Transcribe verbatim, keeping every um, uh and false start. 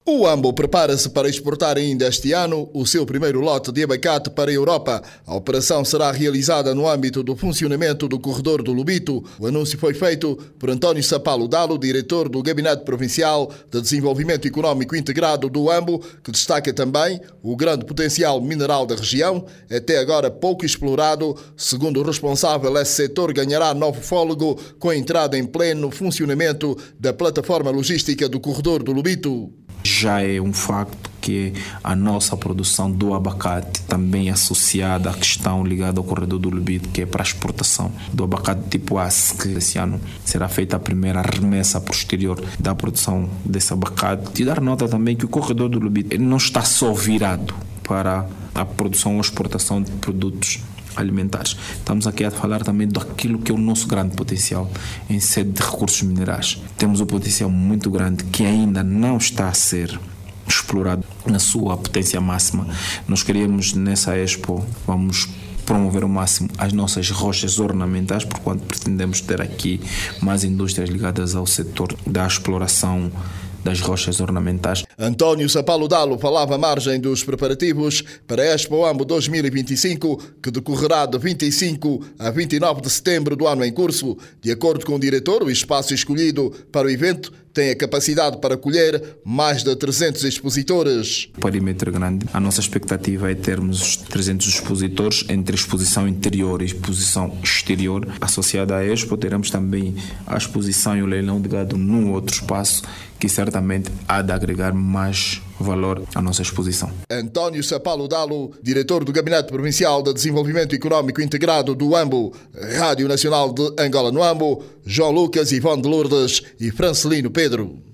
O Ambo prepara-se para exportar ainda este ano o seu primeiro lote de abacate para a Europa. A operação será realizada no âmbito do funcionamento do Corredor do Lobito. O anúncio foi feito por António Sapalo Dalo, diretor do Gabinete Provincial de Desenvolvimento Económico Integrado do Ambo, que destaca também o grande potencial mineral da região, até agora pouco explorado. Segundo o responsável, esse setor ganhará novo fôlego com a entrada em pleno funcionamento da plataforma logística do Corredor do Lobito. Já é um facto que a nossa produção do abacate também é associada à questão ligada ao corredor do Lobito, que é para a exportação do abacate tipo A C, que esse ano será feita a primeira remessa posterior da produção desse abacate. E dar nota também que o corredor do Lobito ele não está só virado para a produção ou exportação de produtos alimentares. Estamos aqui a falar também daquilo que é o nosso grande potencial em sede de recursos minerais. Temos um potencial muito grande que ainda não está a ser explorado na sua potência máxima. Nós queremos nessa Expo, vamos promover ao máximo as nossas rochas ornamentais, porquanto pretendemos ter aqui mais indústrias ligadas ao setor da exploração das rochas ornamentais. António Sapalo Dalo falava à margem dos preparativos para a Expo Ambo dois mil e vinte e cinco, que decorrerá de vinte e cinco a vinte e nove de setembro do ano em curso. De acordo com o diretor, o espaço escolhido para o evento tem a capacidade para acolher mais de trezentos expositores. Perímetro grande. A nossa expectativa é termos trezentos expositores entre exposição interior e exposição exterior. Associada à Expo, teremos também a exposição e o leilão de gado num outro espaço que certamente há de agregar mais valor à nossa exposição. António Sapalo Dalo, diretor do Gabinete Provincial de Desenvolvimento Económico Integrado do Ambo, Rádio Nacional de Angola no Ambo, João Lucas, Ivone de Lourdes e Francelino Pedro.